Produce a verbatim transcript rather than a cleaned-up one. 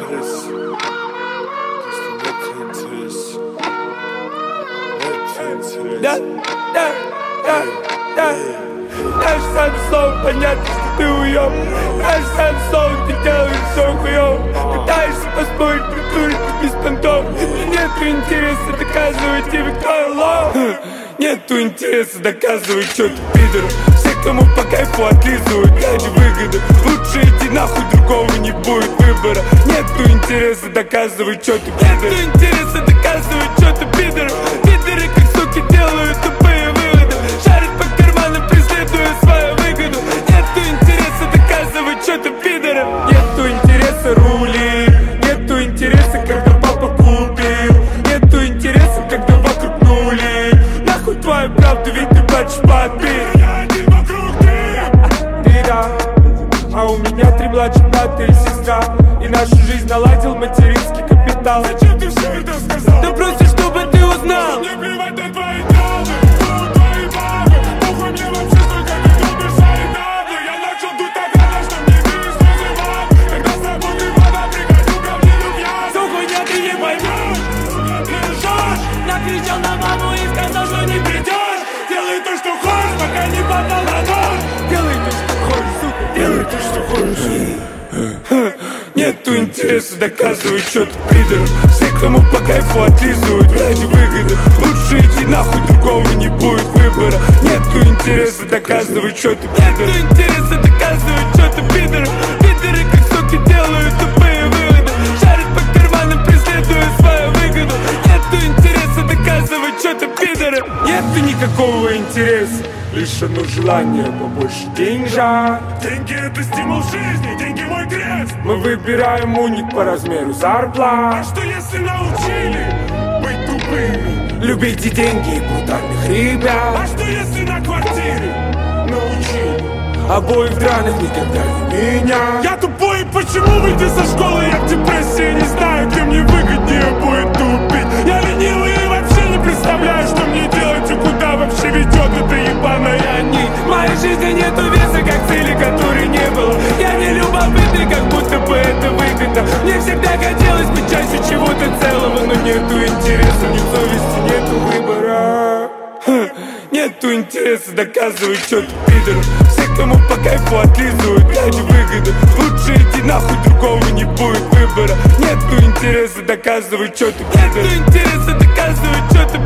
интерес. Просто нет интерес. Нет интерес. Да, да, да, да. Даже сам слово понятно, что ты уёб. Даже сам слово ты делаешь всё хуёво. Пытаешься поспорить, придурок, без понтов. Нету интереса доказывать тебе, кто лох. Нету интереса доказывать, что ты пидор. Все, кому по кайфу отлизывают ради выгоды. Лучше иди нахуй, другого не будет выбора. Нету интереса доказывать, что ты пидор. Нету интереса доказывать, что ты пидор. Пидоры, как суки, делают тупые выводы. Шарят по карманам, преследуя свою выгоду. Нету интереса доказывать, что ты пидор. Нету интереса рули. Нету интереса, когда папа купил. Нету интереса, когда вокруг нули. Нахуй твою правду, ведь ты плачешь под бит. Ты да, а у меня три младших брата и сестра. И нашу жизнь наладил материнский капитал. Зачем ты все это сказал? Да просто чтобы ты узнал. Мне плевать на твои травмы, ну твои бабы. Похуй мне вообще, сколько ты любишь свои травмы. Я начал дуть так рано, что мне видишь слезы мам. Когда с тобой ты вода, приходю ко мне любя. Всё хуйня, ты не поймёшь. Ты лжёшь. Накричал на маму и сказал, что не придёшь. Делай то, что хочешь, пока не попал на нож. Делай то, что хочешь, сука, делай то, что хочешь. Нету интереса доказывать, что ты пидор. Все, кому по кайфу отлизывают ради выгоды. Лучше иди нахуй, другого не будет выбора. Нету интереса доказывать, что ты пидор. Нету интереса доказывать, что ты пидор. Пидоры, как суки, делают тупые выводы. Шарят по карманам, преследуя свою выгоду. Нету интереса доказывать, что ты пидор. Нету никакого интереса, лишь одно желание побольше деньжат. Деньги — это стимул жизни, деньги — мой крест. Мы выбираем уник по размеру зарплат. А что если научили быть тупыми? Любите деньги и брутальных ребят. А что если на квартире научили? Обои в драных никогда не меня. Я тупой, и почему выйдя со школы я в депрессии? Не знаю, где мне выгоднее будет тупить. Я ленивый и вообще не представляю, что мне делать и куда вообще ведет эта ебаная нить. В моей жизни нету веса, как цели, которой не было. Я не любопытный, как будто бы это выгодно. Мне всегда хотелось быть частью чего-то целого, но нету интереса, ни совести, нету выбора. Ха. Нету интереса доказывать, что ты пидор. Все, кому по кайфу отлизывают ради выгоды. Лучше иди нахуй, другого не будет выбора. Нету интереса доказывать, что ты пидор. Нету интереса доказывать, что ты